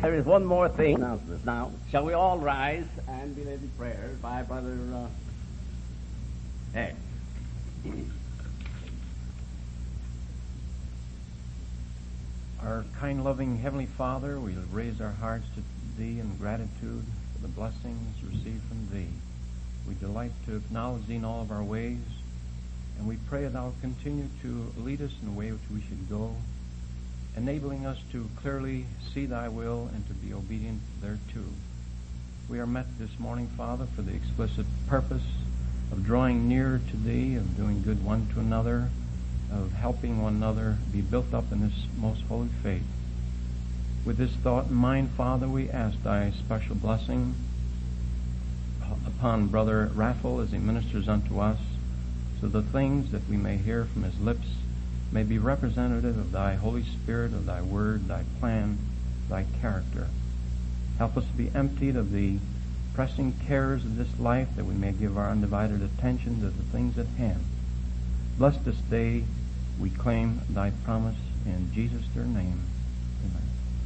There is one more thing. Now, shall we all rise and be led in prayer by Brother X? Our kind, loving Heavenly Father, we raise our hearts to Thee in gratitude for the blessings received from Thee. We delight to acknowledge Thee in all of our ways, and we pray that Thou continue to lead us in the way which we should go, enabling us to clearly see Thy will and to be obedient thereto. We are met this morning, Father, for the explicit purpose of drawing near to Thee, of doing good one to another, of helping one another be built up in this most holy faith. With this thought in mind, Father, we ask Thy special blessing upon Brother Raffle as he ministers unto us, so the things that we may hear from his lips may be representative of Thy Holy Spirit, of Thy Word, Thy plan, Thy character. Help us to be emptied of the pressing cares of this life, that we may give our undivided attention to the things at hand. Bless this day, we claim Thy promise in Jesus' dear name. Amen.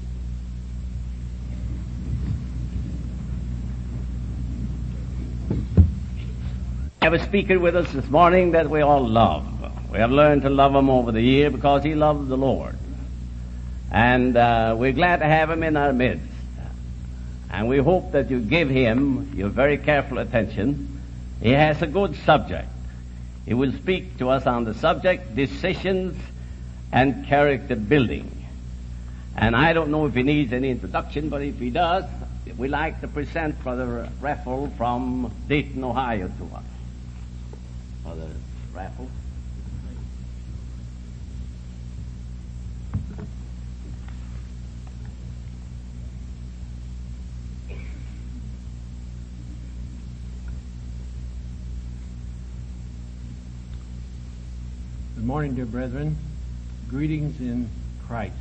We have a speaker with us this morning that we all love. We have learned to love him over the year because he loves the Lord. And we're glad to have him in our midst. And we hope that you give him your very careful attention. He has a good subject. He will speak to us on the subject, decisions and character building. And I don't know if he needs any introduction, but if he does, we'd like to present Brother Raffle from Dayton, Ohio to us. Brother Raffle. Good morning, dear brethren. Greetings in Christ.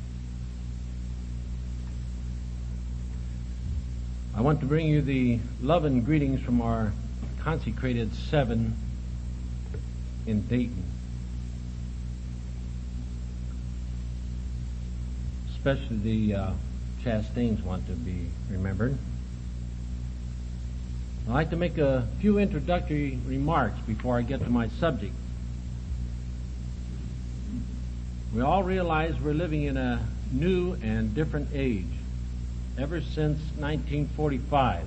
I want to bring you the love and greetings from our consecrated seven in Dayton. Especially the Chastains want to be remembered. I'd like to make a few introductory remarks before I get to my subject. We all realize we're living in a new and different age ever since 1945.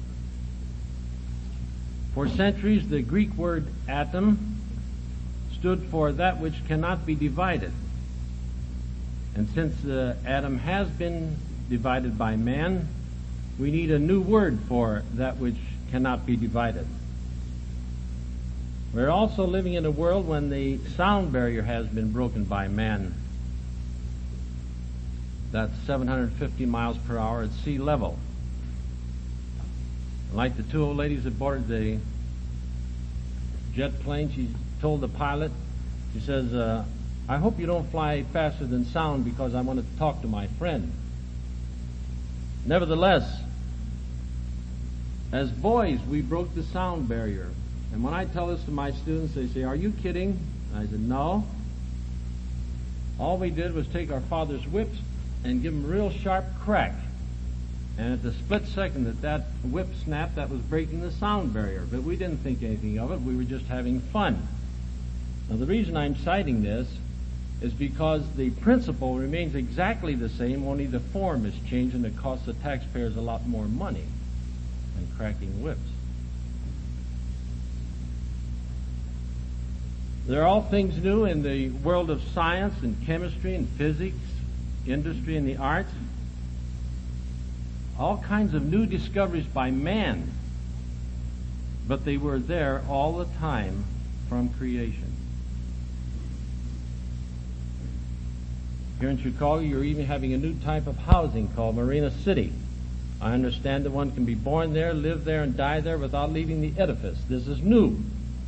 For centuries, the Greek word atom stood for that which cannot be divided. And since the atom has been divided by man, we need a new word for that which cannot be divided. We're also living in a world when the sound barrier has been broken by man. That's 750 miles per hour at sea level. Like the two old ladies that boarded the jet plane, she told the pilot, she says, I hope you don't fly faster than sound because I want to talk to my friend. Nevertheless, as boys, we broke the sound barrier. And when I tell this to my students, they say, are you kidding? And I said, no. All we did was take our father's whips and give them a real sharp crack. And at the split second that whip snapped, that was breaking the sound barrier. But we didn't think anything of it. We were just having fun. Now, the reason I'm citing this is because the principle remains exactly the same, only the form is changed, and it costs the taxpayers a lot more money than cracking whips. There are all things new in the world of science and chemistry and physics, industry and the arts. All kinds of new discoveries by man, but they were there all the time from creation. Here in Chicago, you're even having a new type of housing called Marina City. I understand that one can be born there, live there, and die there without leaving the edifice. This is new.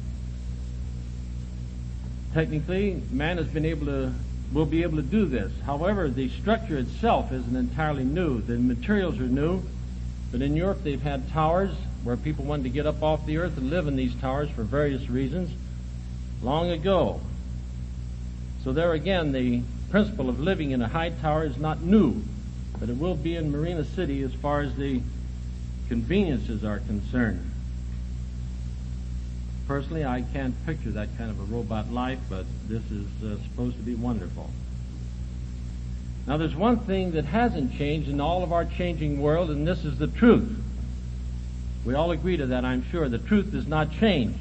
Technically, man will be able to do this. However, the structure itself isn't entirely new. The materials are new, but in Europe they've had towers where people wanted to get up off the earth and live in these towers for various reasons long ago. So there again, the principle of living in a high tower is not new. but it will be in Marina City as far as the conveniences are concerned. Personally, I can't picture that kind of a robot life, but this is supposed to be wonderful. Now, there's one thing that hasn't changed in all of our changing world, and this is the truth. We all agree to that, I'm sure. The truth does not change,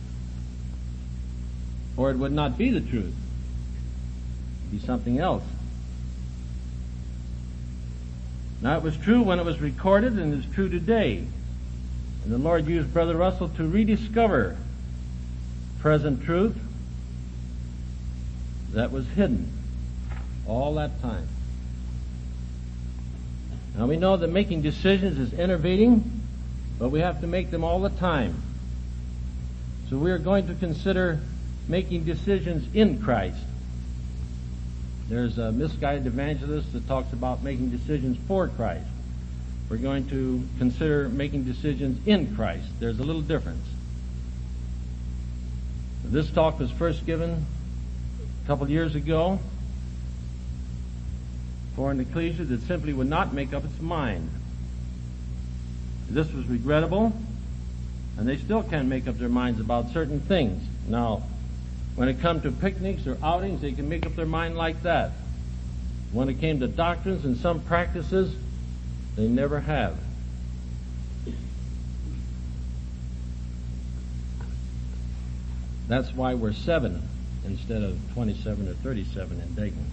or it would not be the truth. It would be something else. Now, it was true when it was recorded, and it's true today. And the Lord used Brother Russell to rediscover present truth that was hidden all that time. Now, we know that making decisions is innovating, but we have to make them all the time. So we are going to consider making decisions in Christ. There's a misguided evangelist that talks about making decisions for Christ. We're going to consider making decisions in Christ. There's a little difference. This talk was first given a couple years ago for an ecclesia that simply would not make up its mind. This was regrettable, and they still can't make up their minds about certain things. Now, when it comes to picnics or outings, they can make up their mind like that. When it came to doctrines and some practices, they never have. That's why we're 7 instead of 27 or 37 in Dayton.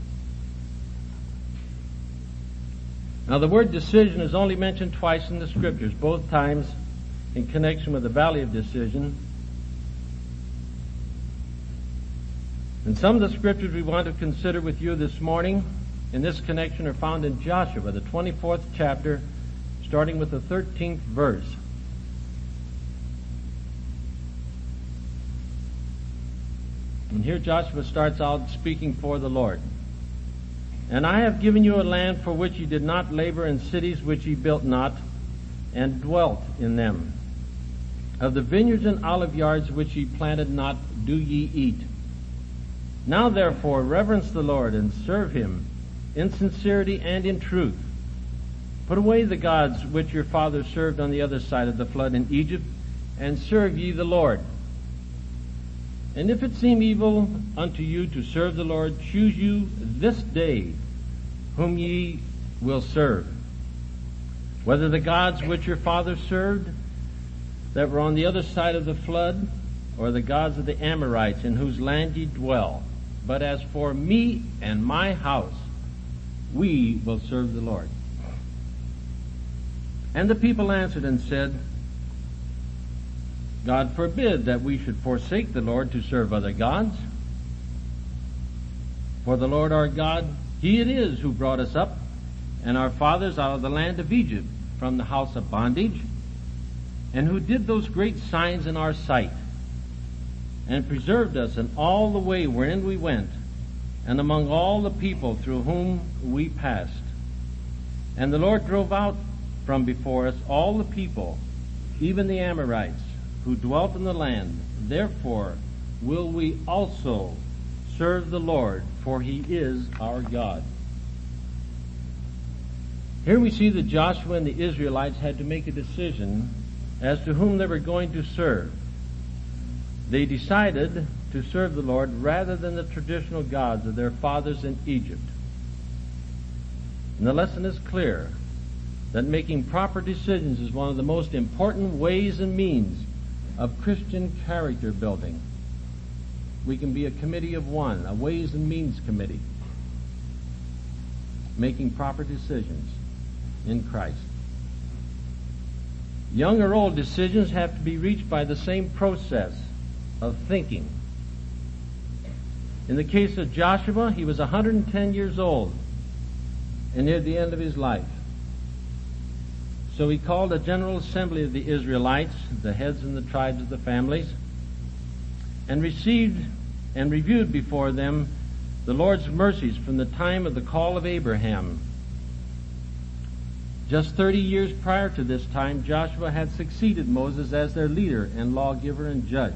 Now, the word decision is only mentioned twice in the Scriptures, both times in connection with the Valley of Decision. And some of the Scriptures we want to consider with you this morning in this connection are found in Joshua, the 24th chapter, starting with the 13th verse. And here Joshua starts out speaking for the Lord. And I have given you a land for which ye did not labor, in cities which ye built not, and dwelt in them. Of the vineyards and olive yards which ye planted not, do ye eat. Now therefore reverence the Lord, and serve him in sincerity and in truth. Put away the gods which your fathers served on the other side of the flood in Egypt, and serve ye the Lord. And if it seem evil unto you to serve the Lord, choose you this day whom ye will serve, whether the gods which your fathers served that were on the other side of the flood, or the gods of the Amorites in whose land ye dwell. But as for me and my house, we will serve the Lord. And the people answered and said, God forbid that we should forsake the Lord to serve other gods. For the Lord our God, he it is who brought us up and our fathers out of the land of Egypt from the house of bondage, and who did those great signs in our sight, and preserved us in all the way wherein we went, and among all the people through whom we passed. And the Lord drove out from before us all the people, even the Amorites, who dwelt in the land. Therefore will we also serve the Lord, for he is our God. Here we see that Joshua and the Israelites had to make a decision as to whom they were going to serve. They decided to serve the Lord rather than the traditional gods of their fathers in Egypt. And the lesson is clear that making proper decisions is one of the most important ways and means of Christian character building. We can be a committee of one, a ways and means committee, making proper decisions in Christ. Young or old, decisions have to be reached by the same process of thinking. In the case of Joshua, he was 110 years old and near the end of his life. So he called a general assembly of the Israelites, the heads and the tribes of the families, and received and reviewed before them the Lord's mercies from the time of the call of Abraham. Just 30 years prior to this time, Joshua had succeeded Moses as their leader and lawgiver and judge.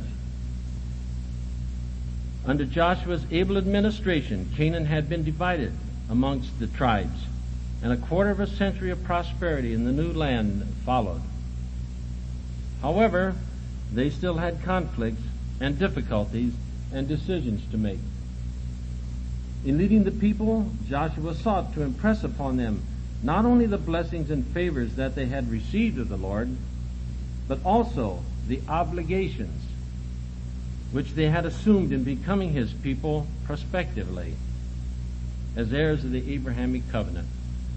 Under Joshua's able administration, Canaan had been divided amongst the tribes. and a quarter of a century of prosperity in the new land followed. However, they still had conflicts and difficulties and decisions to make. In leading the people, Joshua sought to impress upon them not only the blessings and favors that they had received of the Lord, but also the obligations which they had assumed in becoming his people prospectively as heirs of the Abrahamic covenant.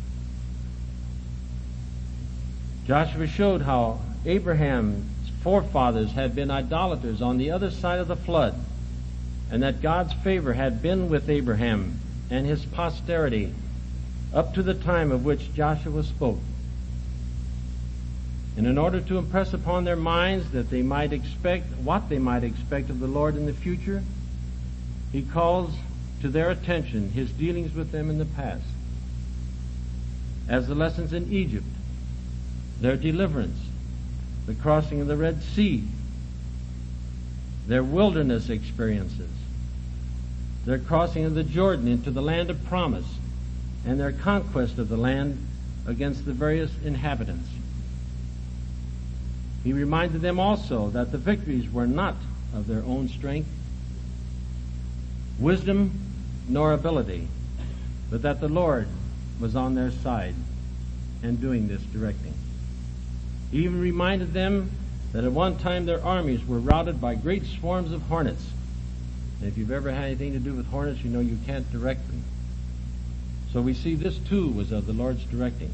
Joshua showed how Abraham's forefathers had been idolaters on the other side of the flood, and that God's favor had been with Abraham and his posterity up to the time of which Joshua spoke. And in order to impress upon their minds that they might expect what they might expect of the Lord in the future, he calls to their attention his dealings with them in the past, as the lessons in Egypt, their deliverance, the crossing of the Red Sea, their wilderness experiences, their crossing of the Jordan into the land of promise, and their conquest of the land against the various inhabitants. He reminded them also that the victories were not of their own strength, wisdom, nor ability, but that the Lord was on their side and doing this directing. He even reminded them that at one time their armies were routed by great swarms of hornets. And if you've ever had anything to do with hornets, you know you can't direct them. So we see this too was of the Lord's directing.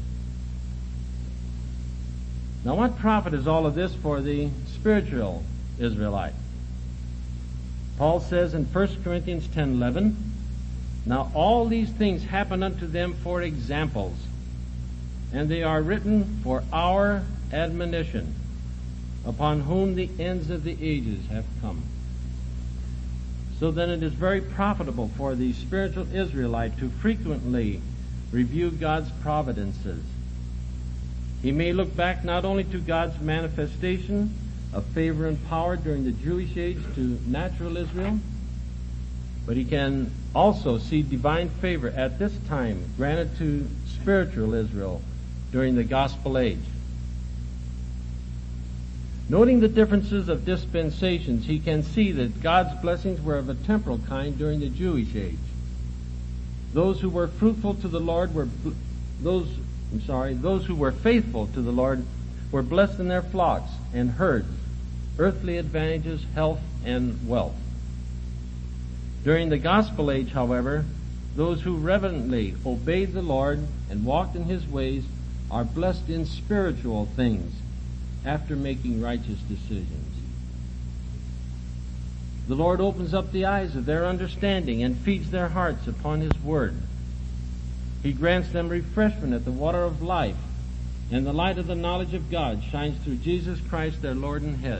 Now what profit is all of this for the spiritual Israelite? Paul says in 1 Corinthians 10:11, "Now all these things happen unto them for examples, and they are written for our admonition, upon whom the ends of the ages have come." So then it is very profitable for the spiritual Israelite to frequently review God's providences. He may look back not only to God's manifestation of favor and power during the Jewish age to natural Israel, but he can also see divine favor at this time granted to spiritual Israel during the gospel age. Noting the differences of dispensations, he can see that God's blessings were of a temporal kind during the Jewish age. Those who were fruitful to the Lord those who were faithful to the Lord were blessed in their flocks and herds, earthly advantages, health, and wealth. During the gospel age, however, those who reverently obeyed the Lord and walked in his ways are blessed in spiritual things after making righteous decisions. The Lord opens up the eyes of their understanding and feeds their hearts upon his word. He grants them refreshment at the water of life, and the light of the knowledge of God shines through Jesus Christ, their Lord and Head.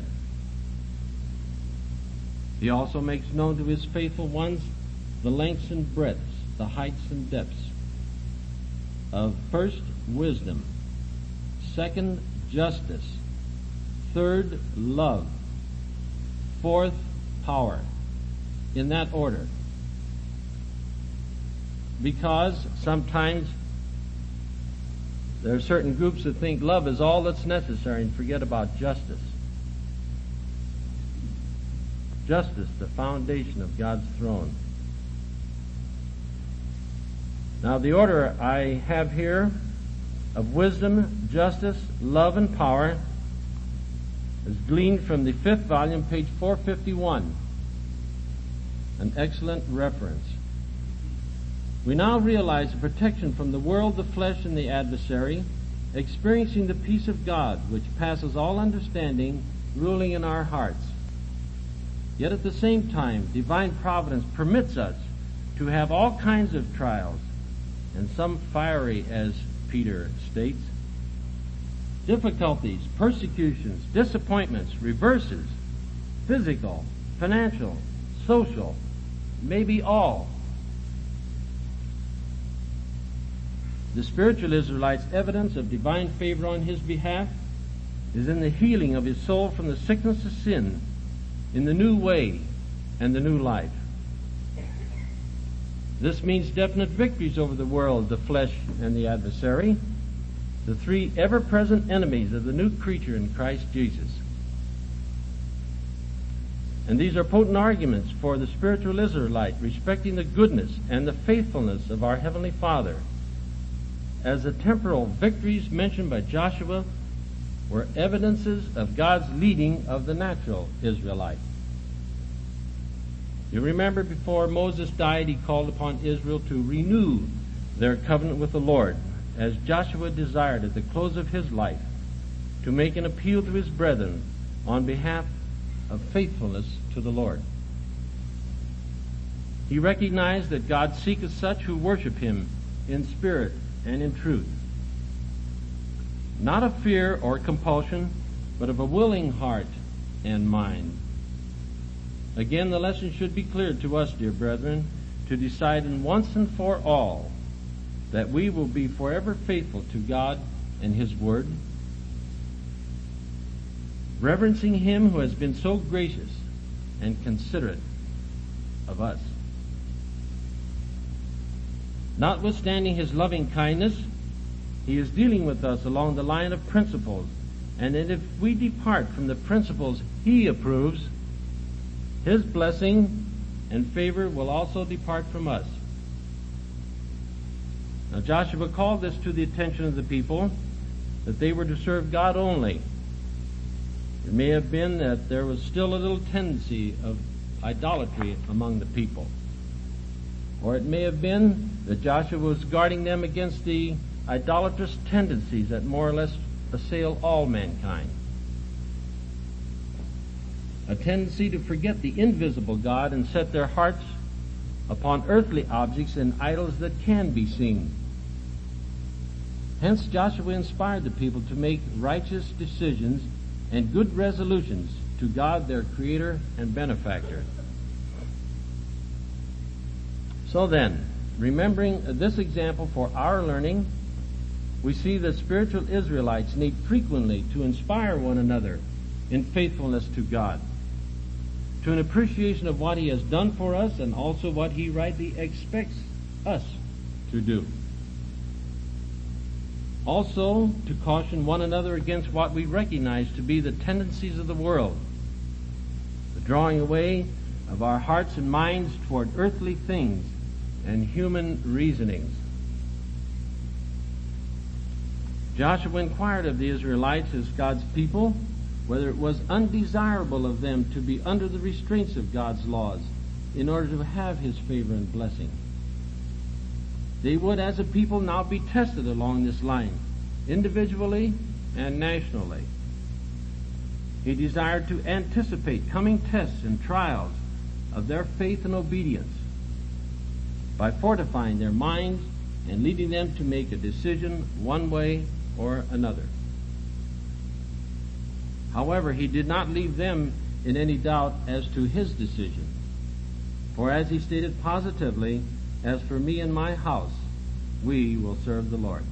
He also makes known to his faithful ones the lengths and breadths, the heights and depths of first, wisdom, second, justice, third, love, fourth, power, in that order. Because sometimes there are certain groups that think love is all that's necessary and forget about justice. Justice, the foundation of God's throne. Now the order I have here of wisdom, justice, love, and power is gleaned from the 5th volume, page 451. An excellent reference. We now realize the protection from the world, the flesh, and the adversary, experiencing the peace of God, which passes all understanding, ruling in our hearts. Yet at the same time, divine providence permits us to have all kinds of trials, and some fiery, as Peter states, difficulties, persecutions, disappointments, reverses, physical, financial, social, maybe all. The spiritual Israelite's evidence of divine favor on his behalf is in the healing of his soul from the sickness of sin, in the new way and the new life. This means definite victories over the world, the flesh, and the adversary, the three ever-present enemies of the new creature in Christ Jesus. And these are potent arguments for the spiritual Israelite respecting the goodness and the faithfulness of our Heavenly Father, as the temporal victories mentioned by Joshua were evidences of God's leading of the natural Israelite. You remember before Moses died, he called upon Israel to renew their covenant with the Lord, as Joshua desired at the close of his life to make an appeal to his brethren on behalf of faithfulness to the Lord. He recognized that God seeketh such who worship him in spirit and in truth, not of fear or compulsion, but of a willing heart and mind. Again, the lesson should be clear to us, dear brethren, to decide in once and for all that we will be forever faithful to God and His Word, reverencing Him who has been so gracious and considerate of us. Notwithstanding His loving kindness, He is dealing with us along the line of principles, and that if we depart from the principles He approves, His blessing and favor will also depart from us. Now Joshua called this to the attention of the people, that they were to serve God only. It may have been that there was still a little tendency of idolatry among the people. Or it may have been that Joshua was guarding them against the idolatrous tendencies that more or less assail all mankind. A tendency to forget the invisible God and set their hearts upon earthly objects and idols that can be seen. Hence Joshua inspired the people to make righteous decisions and good resolutions to God, their Creator and Benefactor. So then, remembering this example for our learning, we see that spiritual Israelites need frequently to inspire one another in faithfulness to God, to an appreciation of what He has done for us and also what He rightly expects us to do. Also, to caution one another against what we recognize to be the tendencies of the world, the drawing away of our hearts and minds toward earthly things and human reasonings. Joshua inquired of the Israelites as God's people whether it was undesirable of them to be under the restraints of God's laws in order to have His favor and blessing. They would, as a people, now be tested along this line, individually and nationally. He desired to anticipate coming tests and trials of their faith and obedience by fortifying their minds and leading them to make a decision one way or another. However, He did not leave them in any doubt as to His decision. For as He stated positively, "As for me and my house, we will serve the Lord."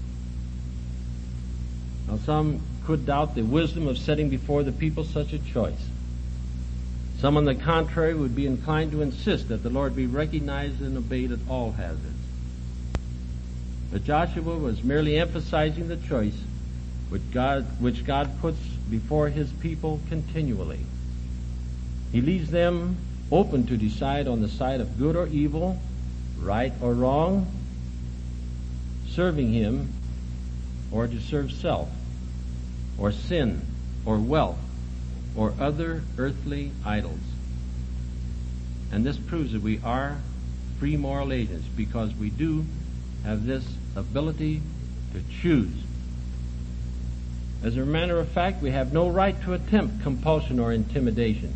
Now some could doubt the wisdom of setting before the people such a choice. Some, on the contrary, would be inclined to insist that the Lord be recognized and obeyed at all hazards. But Joshua was merely emphasizing the choice which God puts before His people continually. He leaves them open to decide on the side of good or evil, right or wrong, serving Him, or to serve self, or sin, or wealth, or other earthly idols. And this proves that we are free moral agents, because we do have this ability to choose. As a matter of fact, we have no right to attempt compulsion or intimidation,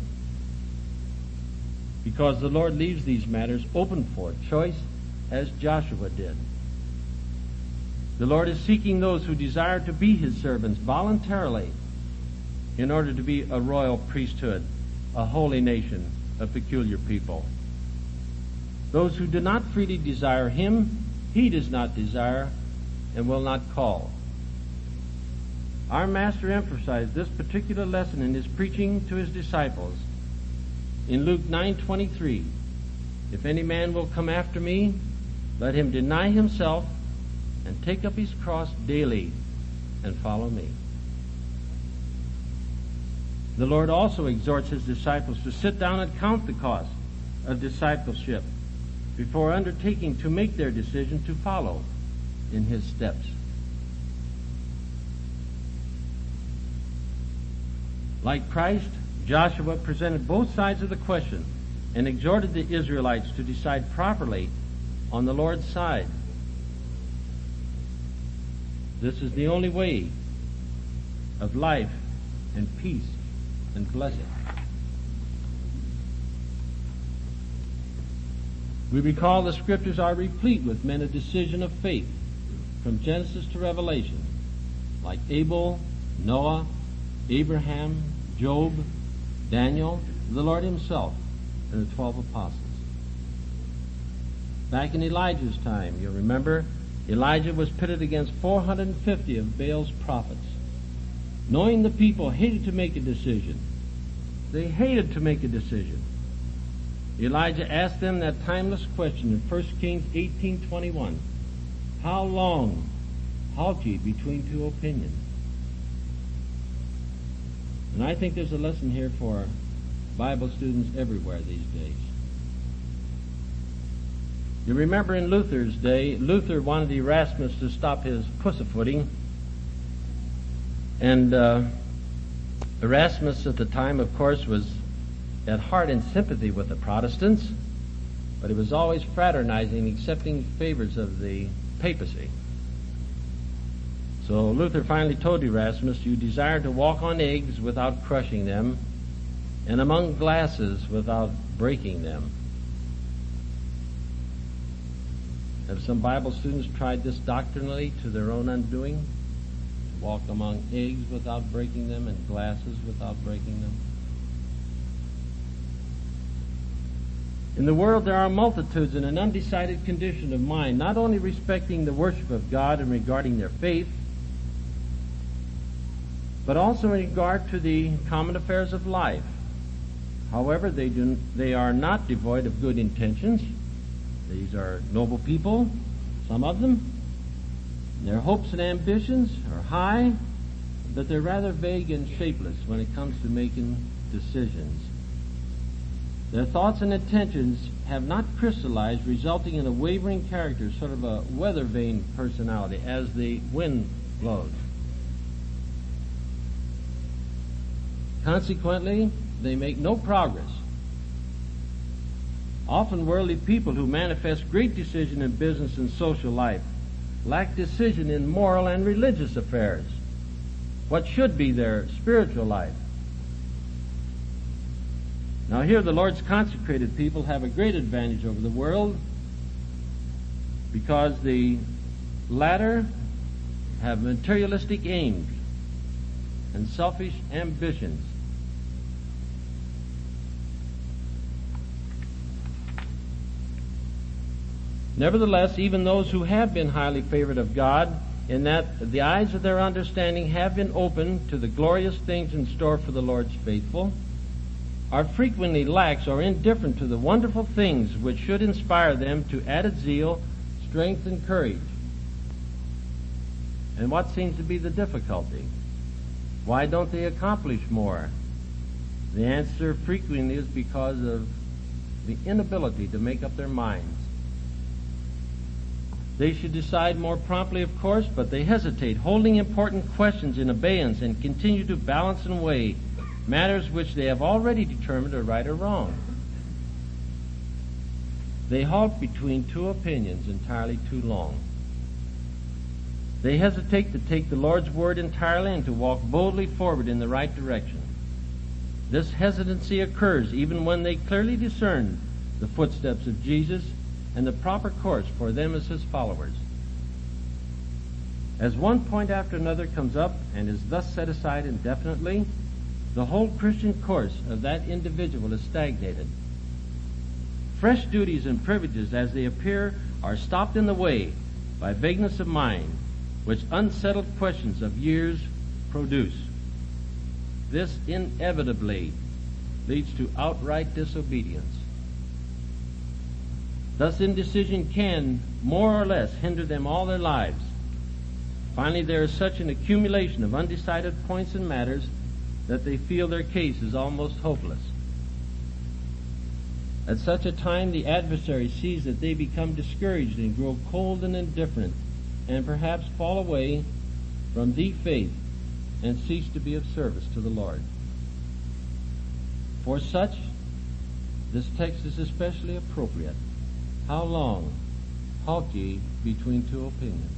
because the Lord leaves these matters open for choice, as Joshua did. The Lord is seeking those who desire to be His servants voluntarily in order to be a royal priesthood, a holy nation, a peculiar people. Those who do not freely desire Him, He does not desire and will not call. Our Master emphasized this particular lesson in His preaching to His disciples. In Luke 9:23, "If any man will come after me, Let him deny himself and take up his cross daily and follow me. The Lord also exhorts his disciples to sit down and count the cost of discipleship before undertaking to make their decision to follow in his steps. Like Christ, Joshua presented both sides of the question and exhorted the Israelites to decide properly on the Lord's side. This is the only way of life and peace and blessing. We recall the scriptures are replete with men of decision of faith from Genesis to Revelation, like Abel, Noah, Abraham, Job, Daniel, the Lord himself, and the 12 apostles. Back in Elijah's time, you remember, Elijah was pitted against 450 of Baal's prophets. Knowing the people hated to make a decision. They hated to make a decision. Elijah asked them that timeless question in 1 Kings 18:21. How long halt ye between two opinions? And I think there's a lesson here for Bible students everywhere these days. You remember in Luther's day, Luther wanted Erasmus to stop his pussyfooting. And Erasmus at the time, of course, was at heart in sympathy with the Protestants, but he was always fraternizing, accepting favors of the papacy. So Luther finally told Erasmus, you desire to walk on eggs without crushing them, and among glasses without breaking them. Have some Bible students tried this doctrinally to their own undoing? Walk among eggs without breaking them and glasses without breaking them? In the world there are multitudes in an undecided condition of mind, not only respecting the worship of God and regarding their faith, but also in regard to the common affairs of life. However, they are not devoid of good intentions. These are noble people, some of them. Their hopes and ambitions are high, but they're rather vague and shapeless when it comes to making decisions. Their thoughts and intentions have not crystallized, resulting in a wavering character, sort of a weather vane personality as the wind blows. Consequently, they make no progress. Often worldly people who manifest great decision in business and social life lack decision in moral and religious affairs, what should be their spiritual life. Now here the Lord's consecrated people have a great advantage over the world, because the latter have materialistic aims and selfish ambitions. Nevertheless, even those who have been highly favored of God, in that the eyes of their understanding have been opened to the glorious things in store for the Lord's faithful, are frequently lax or indifferent to the wonderful things which should inspire them to added zeal, strength, and courage. And what seems to be the difficulty? Why don't they accomplish more? The answer frequently is because of the inability to make up their minds. They should decide more promptly, of course, but they hesitate, holding important questions in abeyance, and continue to balance and weigh matters which they have already determined are right or wrong. They halt between two opinions entirely too long. They hesitate to take the Lord's word entirely and to walk boldly forward in the right direction. This hesitancy occurs even when they clearly discern the footsteps of Jesus and the proper course for them as his followers. As one point after another comes up and is thus set aside indefinitely, the whole Christian course of that individual is stagnated. Fresh duties and privileges as they appear are stopped in the way by vagueness of mind, which unsettled questions of years produce. This inevitably leads to outright disobedience. Thus, indecision can, more or less, hinder them all their lives. Finally, there is such an accumulation of undecided points and matters that they feel their case is almost hopeless. At such a time, the adversary sees that they become discouraged and grow cold and indifferent, and perhaps fall away from the faith and cease to be of service to the Lord. For such, this text is especially appropriate. How long halt ye between two opinions?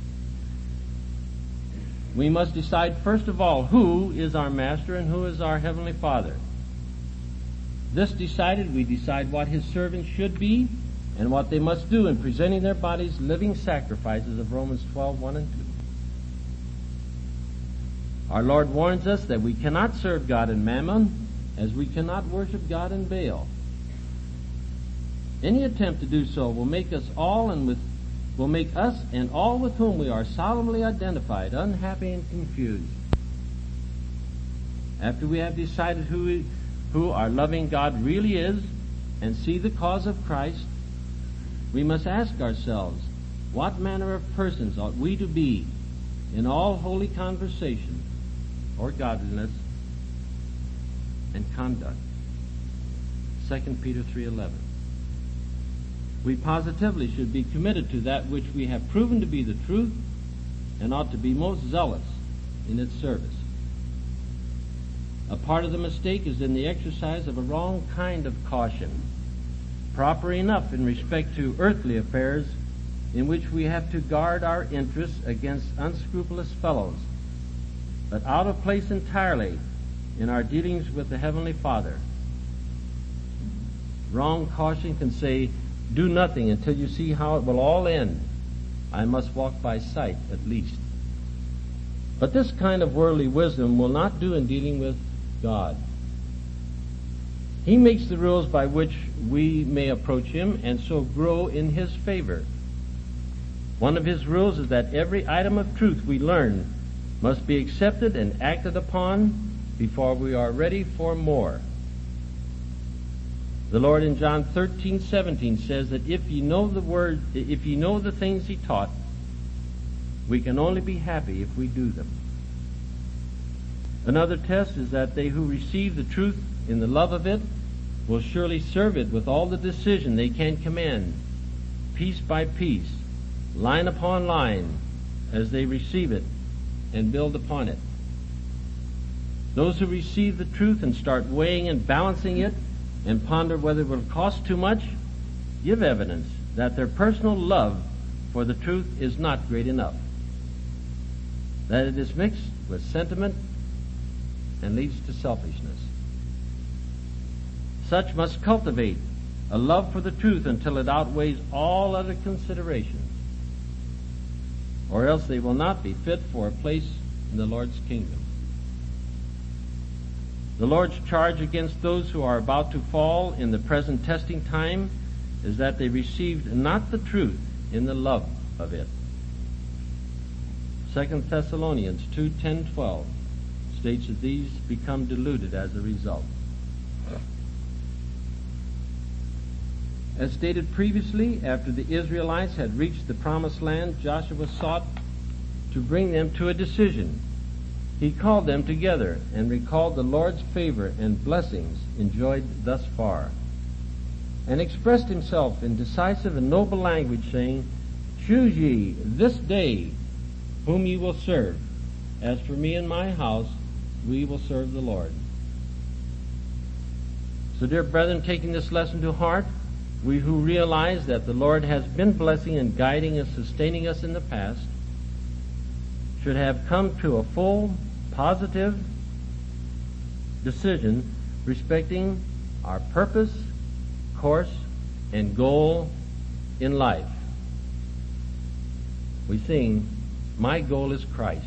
We must decide first of all who is our Master and who is our Heavenly Father. This decided, we decide what His servants should be and what they must do in presenting their bodies living sacrifices of Romans 12:1 and 2. Our Lord warns us that we cannot serve God in Mammon as we cannot worship God in Baal. Any attempt to do so will make us and all with whom we are solemnly identified unhappy and confused. After we have decided who our loving God really is and see the cause of Christ, we must ask ourselves, what manner of persons ought we to be in all holy conversation or godliness and conduct? 2 Peter 3:11. We positively should be committed to that which we have proven to be the truth and ought to be most zealous in its service. A part of the mistake is in the exercise of a wrong kind of caution, proper enough in respect to earthly affairs, in which we have to guard our interests against unscrupulous fellows, but out of place entirely in our dealings with the Heavenly Father. Wrong caution can say, do nothing until you see how it will all end. I must walk by sight at least. But this kind of worldly wisdom will not do in dealing with God. He makes the rules by which we may approach Him and so grow in His favor. One of His rules is that every item of truth we learn must be accepted and acted upon before we are ready for more. The Lord in John 13:17 says that if ye know the things He taught, we can only be happy if we do them. Another test is that they who receive the truth in the love of it will surely serve it with all the decision they can command, piece by piece, line upon line, as they receive it and build upon it. Those who receive the truth and start weighing and balancing it and ponder whether it will cost too much, give evidence that their personal love for the truth is not great enough, that it is mixed with sentiment and leads to selfishness. Such must cultivate a love for the truth until it outweighs all other considerations, or else they will not be fit for a place in the Lord's kingdom. The Lord's charge against those who are about to fall in the present testing time is that they received not the truth in the love of it. 2 Thessalonians 2:10-12 states that these become deluded as a result. As stated previously, after the Israelites had reached the promised land, Joshua sought to bring them to a decision. He called them together and recalled the Lord's favor and blessings enjoyed thus far, and expressed himself in decisive and noble language, saying, "Choose ye this day whom ye will serve. As for me and my house, we will serve the Lord." So, dear brethren, taking this lesson to heart, we who realize that the Lord has been blessing and guiding and sustaining us in the past should have come to a full, positive decision respecting our purpose, course, and goal in life. We sing, "My goal is Christ."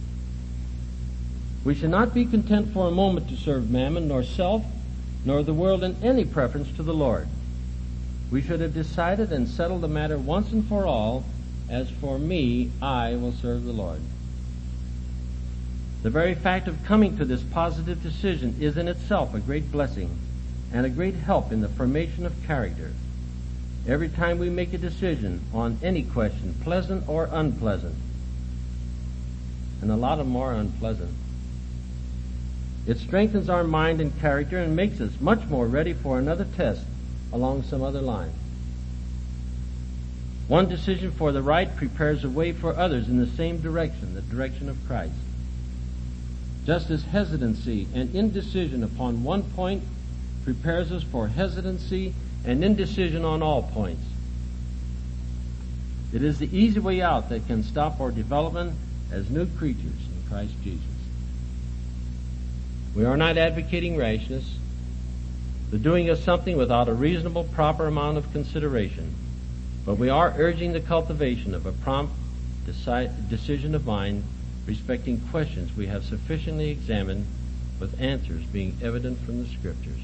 We should not be content for a moment to serve mammon, nor self, nor the world in any preference to the Lord. We should have decided and settled the matter once and for all, "As for me, I will serve the Lord." The very fact of coming to this positive decision is in itself a great blessing and a great help in the formation of character. every time we make a decision on any question, pleasant or unpleasant. And a lot of them are unpleasant. It strengthens our mind and character and makes us much more ready for another test along some other line. One decision for the right prepares a way for others in the same direction, the direction of Christ. Just as hesitancy and indecision upon one point prepares us for hesitancy and indecision on all points. It is the easy way out that can stop our development as new creatures in Christ Jesus. We are not advocating rashness, the doing of something without a reasonable, proper amount of consideration, but we are urging the cultivation of a prompt decision of mind respecting questions we have sufficiently examined, with answers being evident from the Scriptures.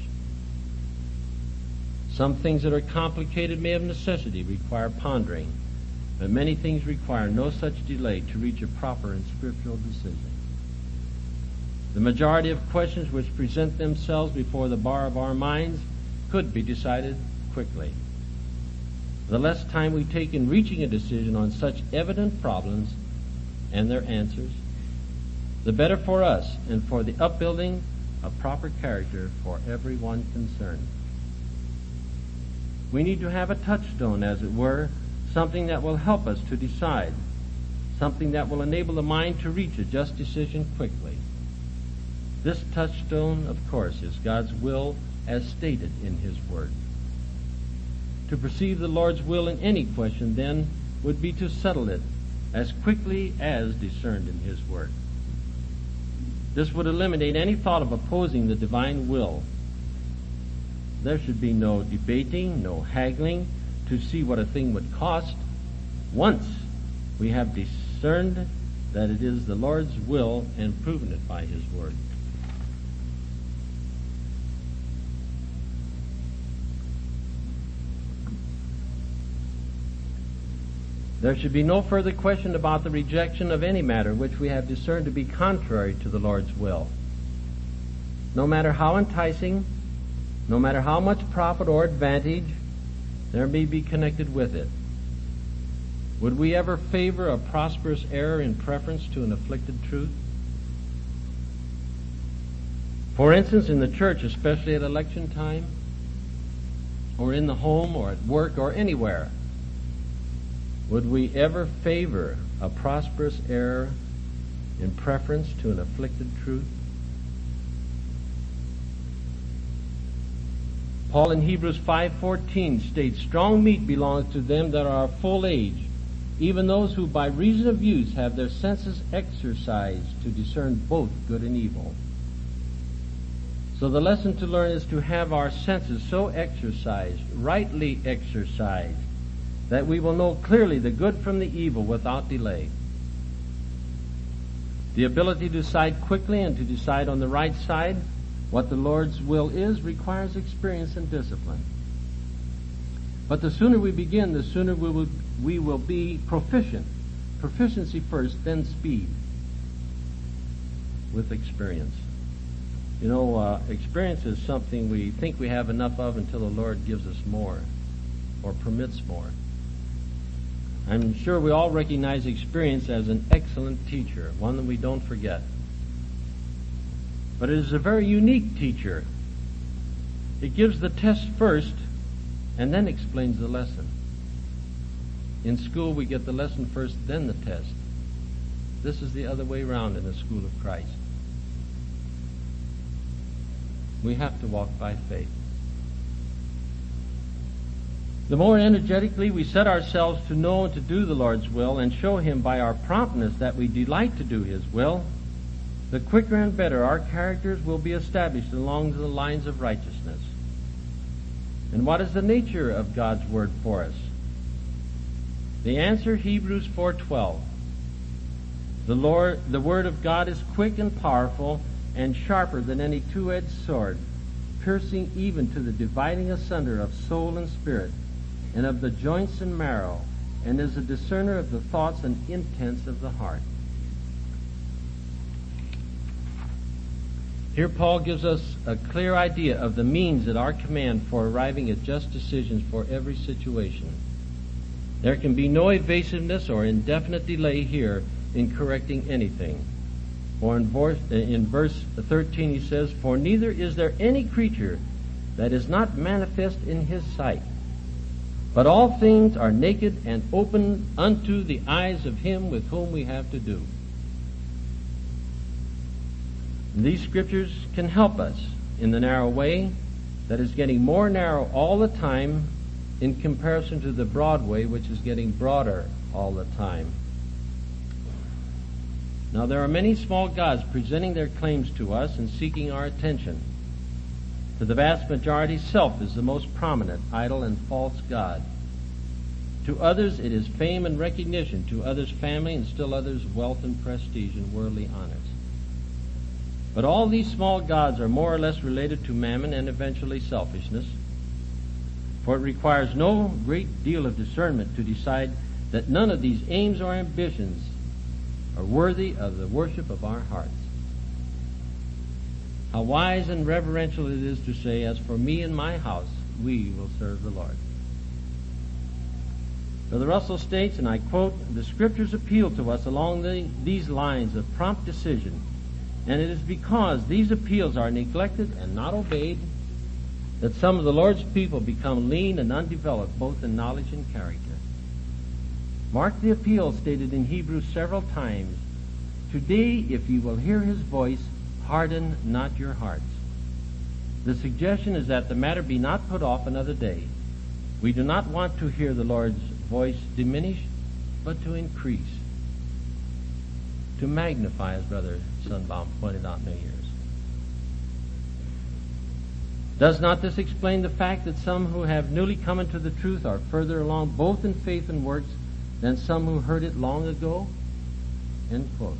Some things that are complicated may of necessity require pondering, but many things require no such delay to reach a proper and scriptural decision. The majority of questions which present themselves before the bar of our minds could be decided quickly. The less time we take in reaching a decision on such evident problems and their answers, the better for us and for the upbuilding of proper character for everyone concerned. We need to have a touchstone, as it were, something that will help us to decide, something that will enable the mind to reach a just decision quickly. This touchstone, of course, is God's will as stated in His Word. To perceive the Lord's will in any question, then, would be to settle it as quickly as discerned in His Word. This would eliminate any thought of opposing the divine will. There should be no debating, no haggling to see what a thing would cost. Once we have discerned that it is the Lord's will and proven it by His Word. There should be no further question about the rejection of any matter which we have discerned to be contrary to the Lord's will. No matter how enticing, no matter how much profit or advantage there may be connected with it, would we ever favor a prosperous error in preference to an afflicted truth? For instance, in the church, especially at election time, or in the home, or at work, or anywhere, would we ever favor a prosperous error in preference to an afflicted truth? Paul in Hebrews 5:14 states, "Strong meat belongs to them that are of full age, even those who by reason of use have their senses exercised to discern both good and evil." So the lesson to learn is to have our senses so exercised, rightly exercised, that we will know clearly the good from the evil without delay. The ability to decide quickly and to decide on the right side what the Lord's will is requires experience and discipline. But the sooner we begin, the sooner we will be proficient. Proficiency first, then speed with experience. You know, experience is something we think we have enough of until the Lord gives us more or permits more. I'm sure we all recognize experience as an excellent teacher, one that we don't forget. But it is a very unique teacher. It gives the test first and then explains the lesson. In school, we get the lesson first, then the test. This is the other way around in the school of Christ. We have to walk by faith. The more energetically we set ourselves to know and to do the Lord's will and show Him by our promptness that we delight to do His will, the quicker and better our characters will be established along the lines of righteousness. And what is the nature of God's Word for us? The answer, Hebrews 4:12. The Word of God is quick and powerful and sharper than any two-edged sword, piercing even to the dividing asunder of soul and spirit, and of the joints and marrow, and is a discerner of the thoughts and intents of the heart. Here Paul gives us a clear idea of the means at our command for arriving at just decisions for every situation. There can be no evasiveness or indefinite delay here in correcting anything. For in verse 13 he says, "For neither is there any creature that is not manifest in his sight, but all things are naked and open unto the eyes of him with whom we have to do." And these scriptures can help us in the narrow way that is getting more narrow all the time in comparison to the broad way, which is getting broader all the time. Now, there are many small gods presenting their claims to us and seeking our attention. To the vast majority, self is the most prominent idol and false god. To others, it is fame and recognition. To others, family, and still others, wealth and prestige and worldly honors. But all these small gods are more or less related to mammon and eventually selfishness. For it requires no great deal of discernment to decide that none of these aims or ambitions are worthy of the worship of our hearts. How wise and reverential it is to say, "As for me and my house, we will serve the Lord." Brother Russell states, and I quote, "The Scriptures appeal to us along these lines of prompt decision, and it is because these appeals are neglected and not obeyed that some of the Lord's people become lean and undeveloped both in knowledge and character." Mark the appeal stated in Hebrews several times. "Today, if you will hear his voice, harden not your hearts." The suggestion is that the matter be not put off another day. We do not want to hear the Lord's voice diminish, but to increase, to magnify, as Brother Sunbaum pointed out in New Year's. Does not this explain the fact that some who have newly come into the truth are further along both in faith and works than some who heard it long ago? End quote.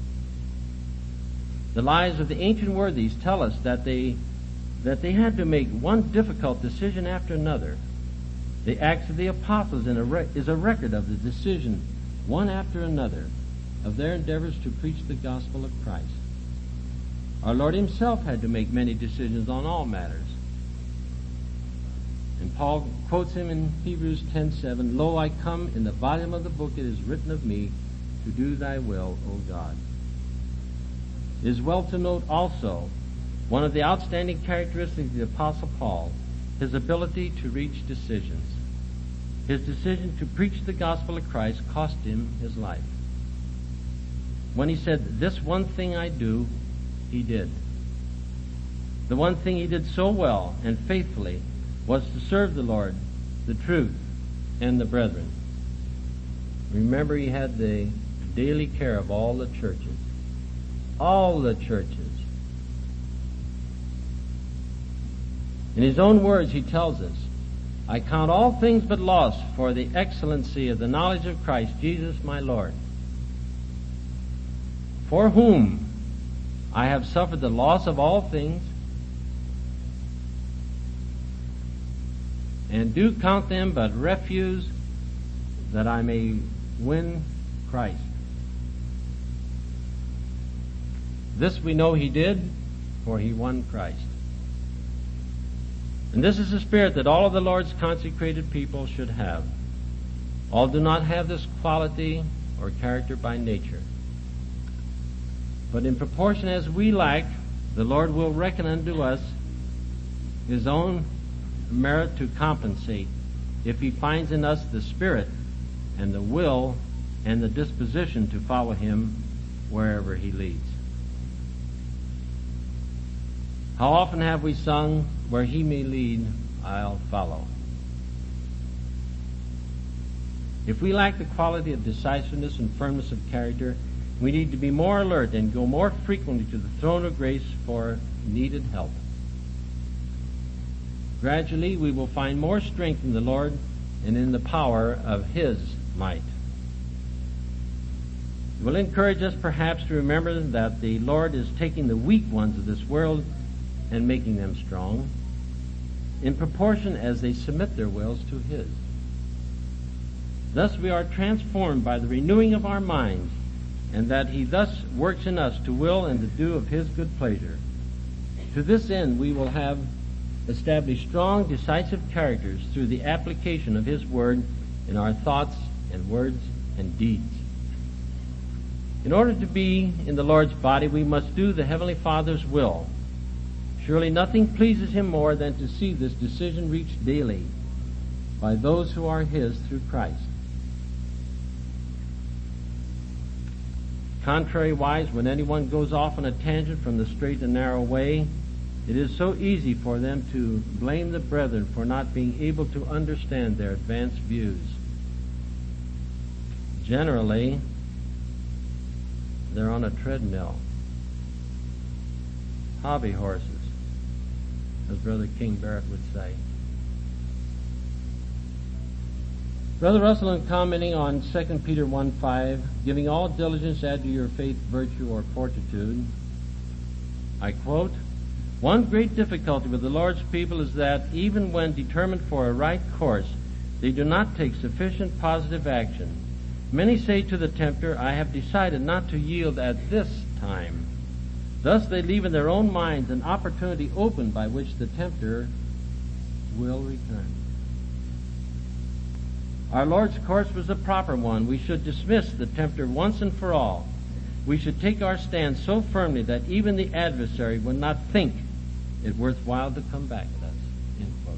The lives of the ancient worthies tell us that they had to make one difficult decision after another. The Acts of the Apostles is a record of the decision, one after another, of their endeavors to preach the gospel of Christ. Our Lord himself had to make many decisions on all matters. And Paul quotes him in Hebrews 10:7, "Lo, I come, in the volume of the book it is written of me, to do thy will, O God." It is well to note also one of the outstanding characteristics of the Apostle Paul, his ability to reach decisions. His decision to preach the gospel of Christ cost him his life. When he said, "This one thing I do," he did. The one thing he did so well and faithfully was to serve the Lord, the truth, and the brethren. Remember, he had the daily care of all the churches. All the churches. In his own words, he tells us, "I count all things but loss for the excellency of the knowledge of Christ Jesus my Lord, for whom I have suffered the loss of all things, and do count them but refuse, that I may win Christ." This we know he did, for he won Christ. And this is the spirit that all of the Lord's consecrated people should have. All do not have this quality or character by nature. But in proportion as we lack, the Lord will reckon unto us his own merit to compensate, if he finds in us the spirit and the will and the disposition to follow him wherever he leads. How often have we sung, "Where he may lead, I'll follow"? If we lack the quality of decisiveness and firmness of character, we need to be more alert and go more frequently to the throne of grace for needed help. Gradually, we will find more strength in the Lord and in the power of his might. It will encourage us perhaps to remember that the Lord is taking the weak ones of this world and making them strong in proportion as they submit their wills to his. Thus we are transformed by the renewing of our minds, and that he thus works in us to will and to do of his good pleasure. To this end, we will have established strong, decisive characters through the application of His Word in our thoughts and words and deeds. In order to be in the Lord's body, we must do the Heavenly Father's will. Surely nothing pleases Him more than to see this decision reached daily by those who are His through Christ. Contrariwise, when anyone goes off on a tangent from the straight and narrow way, it is so easy for them to blame the brethren for not being able to understand their advanced views. Generally, they're on a treadmill. Hobby horses, as Brother King Barrett would say. Brother Russell, in commenting on 2 Peter 1:5, giving all diligence, add to your faith virtue or fortitude, I quote, "One great difficulty with the Lord's people is that even when determined for a right course, they do not take sufficient positive action. Many say to the tempter, I have decided not to yield at this time. Thus they leave in their own minds an opportunity open by which the tempter will return." Our Lord's course was the proper one. We should dismiss the tempter once and for all. We should take our stand so firmly that even the adversary would not think it worthwhile to come back at us. End quote.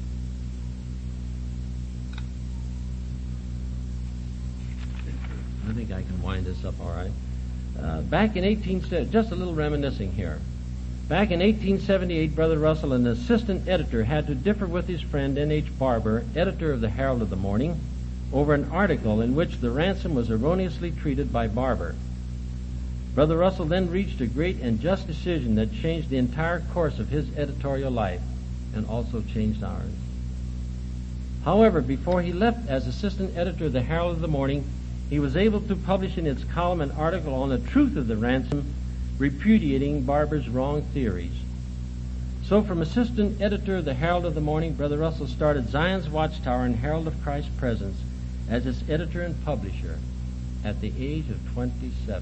I think I can wind this up all right. Back in just a little reminiscing here. Back in 1878, Brother Russell, an assistant editor, had to differ with his friend N.H. Barber, editor of the Herald of the Morning, over an article in which the ransom was erroneously treated by Barber. Brother Russell then reached a great and just decision that changed the entire course of his editorial life and also changed ours. However, before he left as assistant editor of the Herald of the Morning, he was able to publish in its column an article on the truth of the ransom, repudiating Barber's wrong theories. So from assistant editor of the Herald of the Morning, Brother Russell started Zion's Watchtower and Herald of Christ's Presence as its editor and publisher at the age of 27.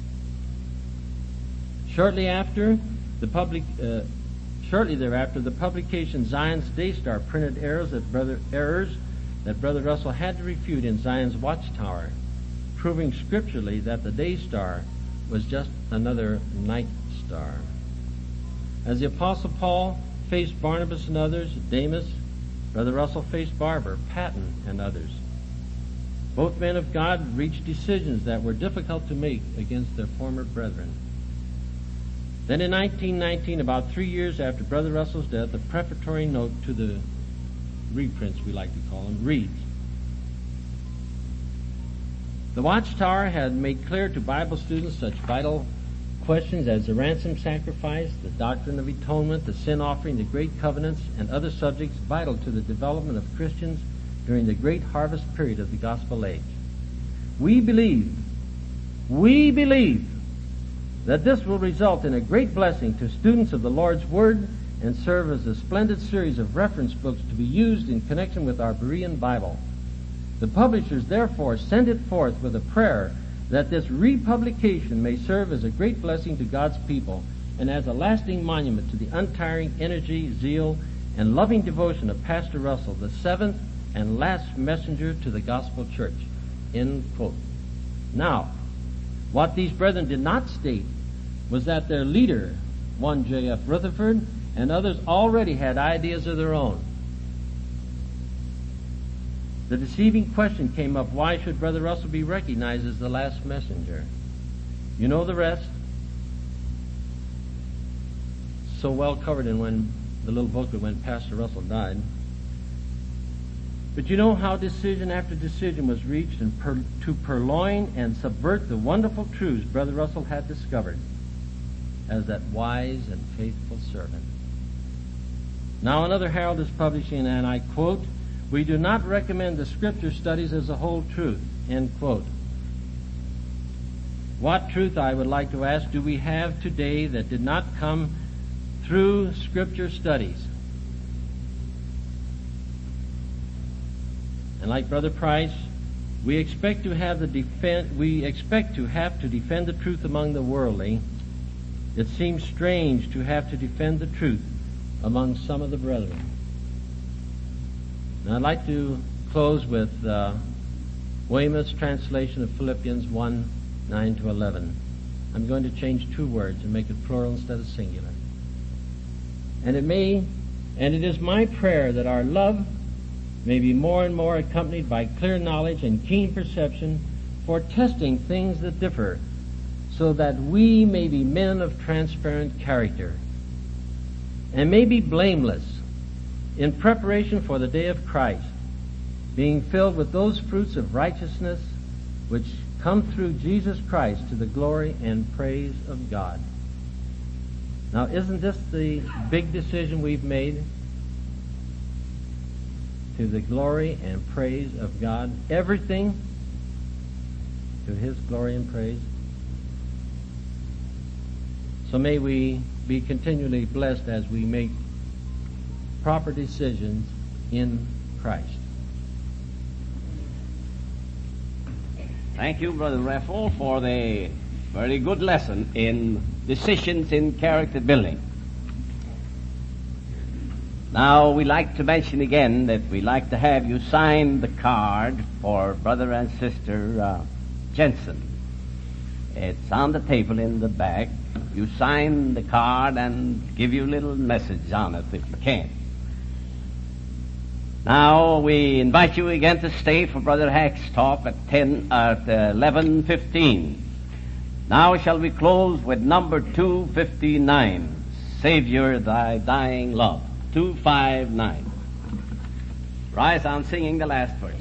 Shortly thereafter, the publication Zion's Daystar printed errors that Brother Russell had to refute in Zion's Watchtower, proving scripturally that the Daystar was just another night star. As the Apostle Paul faced Barnabas and others, Demas, Brother Russell faced Barber, Patton, and others. Both men of God reached decisions that were difficult to make against their former brethren. Then in 1919, about 3 years after Brother Russell's death, a prefatory note to the reprints, we like to call them, reads, "The Watchtower had made clear to Bible students such vital questions as the ransom sacrifice, the doctrine of atonement, the sin offering, the great covenants, and other subjects vital to the development of Christians during the great harvest period of the gospel age. We believe that this will result in a great blessing to students of the Lord's Word and serve as a splendid series of reference books to be used in connection with our Berean Bible. The publishers therefore send it forth with a prayer that this republication may serve as a great blessing to God's people and as a lasting monument to the untiring energy, zeal, and loving devotion of Pastor Russell, the seventh and last messenger to the gospel church." End quote. Now, what these brethren did not state was that their leader, one J.F. Rutherford, and others already had ideas of their own. The deceiving question came up, why should Brother Russell be recognized as the last messenger? You know the rest. So well covered in the little booklet when Pastor Russell died. But you know how decision after decision was reached to purloin and subvert the wonderful truths Brother Russell had discovered as that wise and faithful servant. Now another Herald is publishing, and I quote, "We do not recommend the Scripture studies as a whole truth." End quote. What truth, I would like to ask, do we have today that did not come through Scripture studies? And like Brother Price, we expect to have to defend the truth among the worldly, It seems strange to have to defend the truth among some of the brethren. Now I'd like to close with Weymouth's translation of Philippians 1, 9 to 11. I'm going to change two words and make it plural instead of singular. And it is my prayer that our love may be more and more accompanied by clear knowledge and keen perception for testing things that differ, so that we may be men of transparent character and may be blameless in preparation for the day of Christ, being filled with those fruits of righteousness which come through Jesus Christ to the glory and praise of God. Now, isn't this the big decision we've made? To the glory and praise of God. Everything to His glory and praise. So may we be continually blessed as we make proper decisions in Christ. Thank you, Brother Raffle, for the very good lesson in decisions in character building. Now, we like to mention again that we like to have you sign the card for Brother and Sister Jensen. It's on the table in the back. You sign the card and give you a little message on it if you can. Now, we invite you again to stay for Brother Hack's talk at 11:15. Now shall we close with number 259, Savior, Thy Dying Love, 259. Rise on singing the last verse.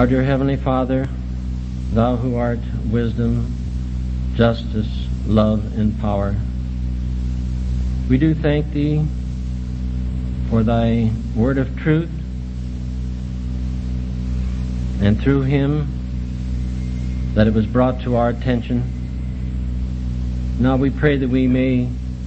Our dear Heavenly Father, Thou who art wisdom, justice, love, and power, we do thank Thee for Thy word of truth, and through Him that it was brought to our attention. Now we pray that we may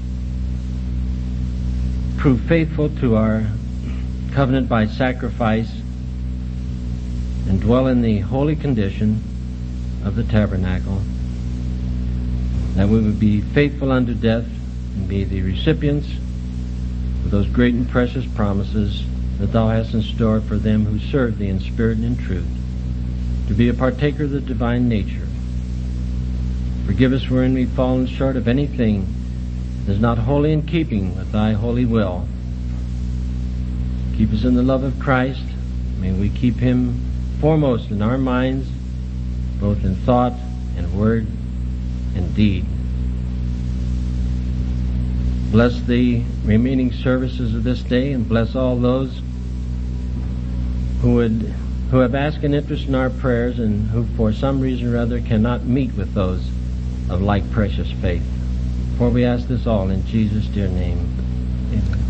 prove faithful to our covenant by sacrifice and dwell in the holy condition of the tabernacle, that we would be faithful unto death and be the recipients of those great and precious promises that Thou hast in store for them who serve Thee in spirit and in truth, to be a partaker of the divine nature. Forgive us wherein we've fallen short of anything that is not wholly in keeping with Thy holy will. Keep us in the love of Christ. May we keep Him foremost in our minds, both in thought and word and deed. Bless the remaining services of this day, and bless all those who have asked an interest in our prayers and who for some reason or other cannot meet with those of like precious faith. For we ask this all in Jesus' dear name. Amen.